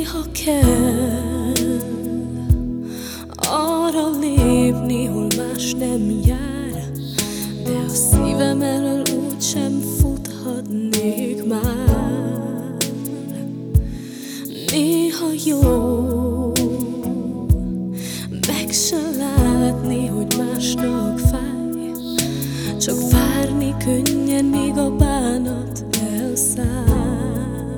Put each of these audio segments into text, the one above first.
Néha kell arra lépni, hol más nem jár, de a szívem elől úgysem futhatnék már. Néha jó meg se látni, hogy másnak fáj, csak várni könnyen, míg a bánat elszáll.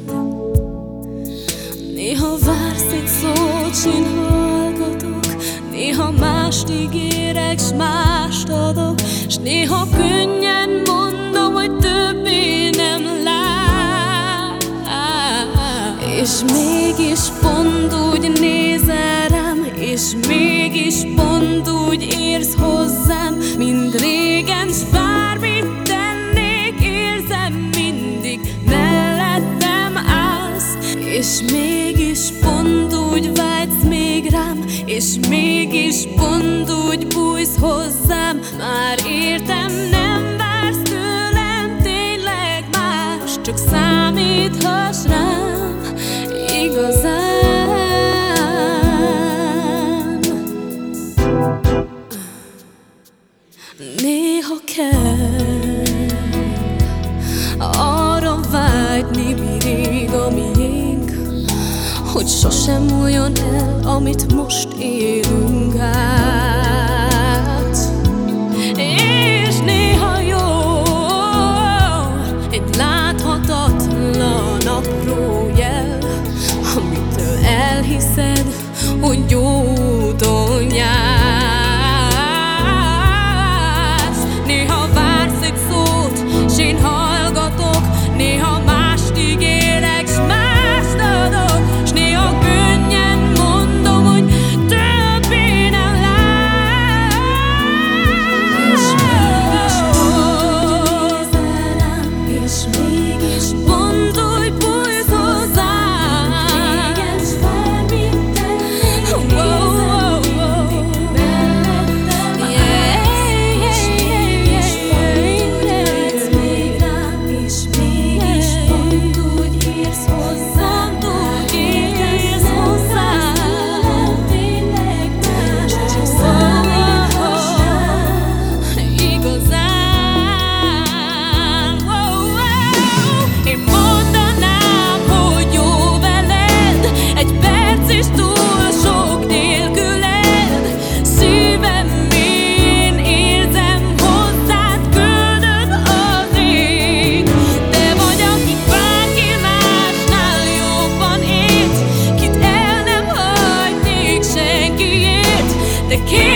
Néha vársz egy szót, s én hallgatok, néha mást ígérek, s mást adok, s néha könnyen mondom, hogy többé nem lát. És mégis pont úgy nézel rám, és mégis pont úgy érsz hozzám, mint régen, s bármit tennék, érzem, mindig mellettem állsz. És mégis pont úgy vágysz még rám, és mégis pont úgy bújsz hozzám. Már értem, nem vársz tőlem tényleg más, csak számíthass rám igazán. Néha kell arra vágyni, mi rég a miénk, hogy sosem múljon el, amit most élünk át. És néha jó egy láthatatlan apró jel, amitől elhiszed, hogy jó úton jársz. Néha vársz egy szót, s én hallgatok, néha mást ígérek, s mást adok, s néha könnyen mondom, hogy többé nem lát. És mégis pont rám, és mégis pont úgy bújsz hozzám. Régen s bármit tennék, érzem, mindig mellettem állsz. És mégis pont úgy vágysz még rám, és mégis pont úgy érsz hozzám. Úgy érsz hozzám, tényleg más, csak számíthass rám igazán. Én mondanám, hogy jó veled, egy perc is túl sok nélküled. Szívem, én érzem, hozzád küldött az ég. Te vagy, aki bárki másnál jobban ért, kit el nem hagynék senkiért. De